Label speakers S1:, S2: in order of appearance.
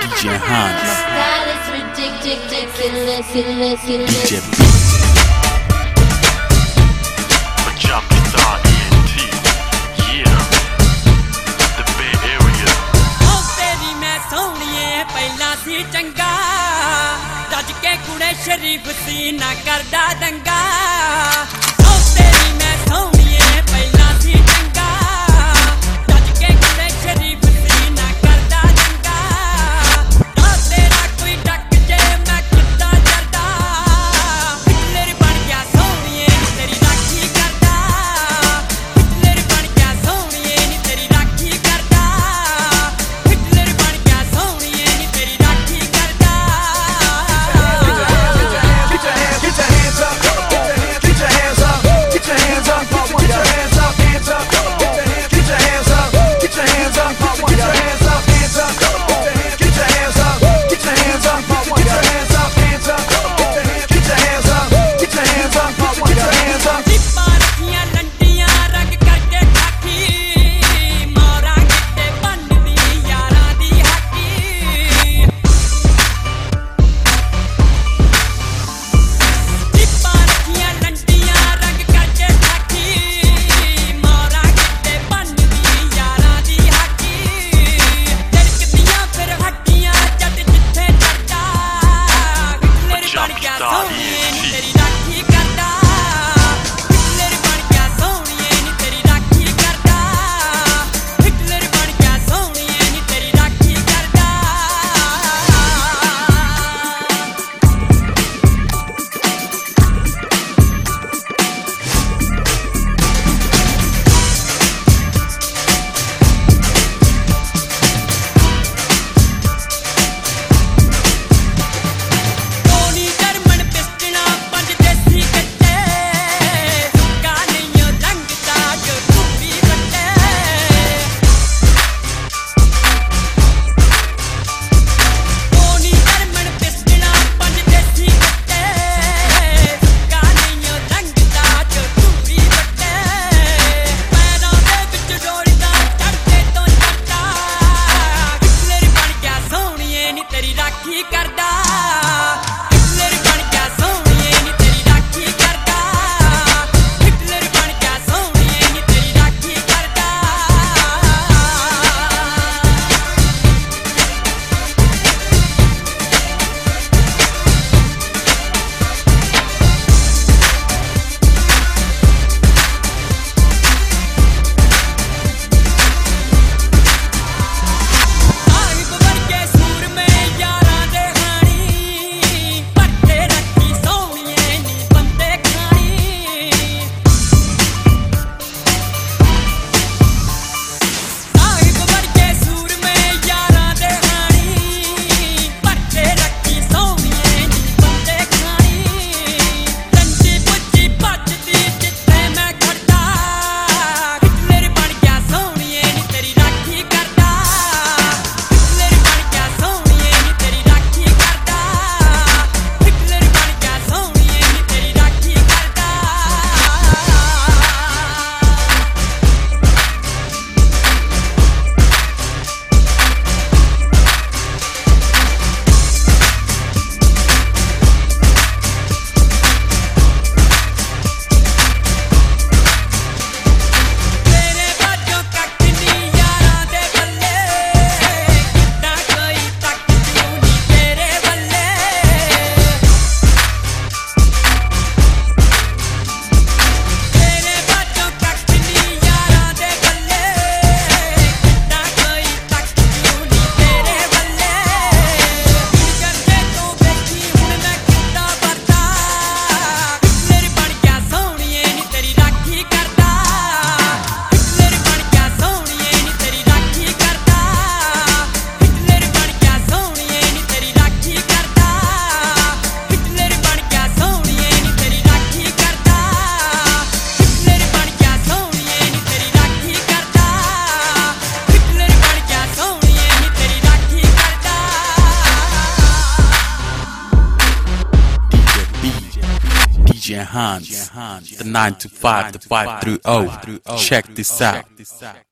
S1: DJ Hans,
S2: That is ridiculous.
S1: DJ B.
S3: चंगा रज के कुड़े शरीफ सी ना करदा दंगा ओ तेरी मैं सोहणीए पहला सी चंगा रज के कुड़े शरीफ सी ना करदा दंगा ओ तेरा कोई डक जे मैं कितना डरदा हिटलर बन गया सोहणीए नी तेरी राखी करदा हिटलर बन गया सोहणीए नी तेरी राखी करदा हिटलर बन गया सोहणीए नी तेरी
S1: DJ Hans, the 9 to 5, the 5 through 0. Check this out.